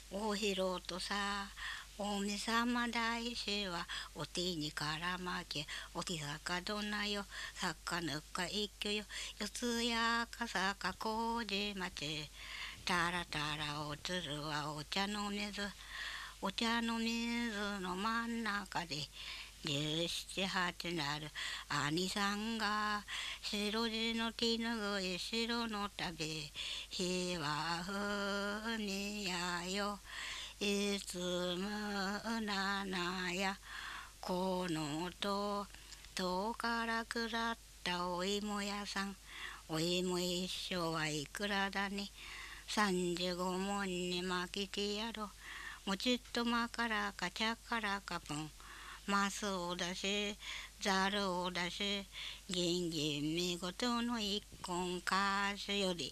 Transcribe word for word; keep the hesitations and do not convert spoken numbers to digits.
大広とさ、おみさま大師はお手にからまけ、おきさかどなよ、さっかぬか一挙よ、四つやかさかこうじ町、たらたらおつるはお茶の水、お茶の水の真ん中で、十七八なる兄さんが白地の手ぬぐい白の旅日はふみやよいつむななやこのと遠から下ったお芋屋さんお芋一升はいくらだね三十五文にまきてやろもちっとまからかちゃからかぷんマスを出し、ざるを出し、銀銀見事の一本かしより。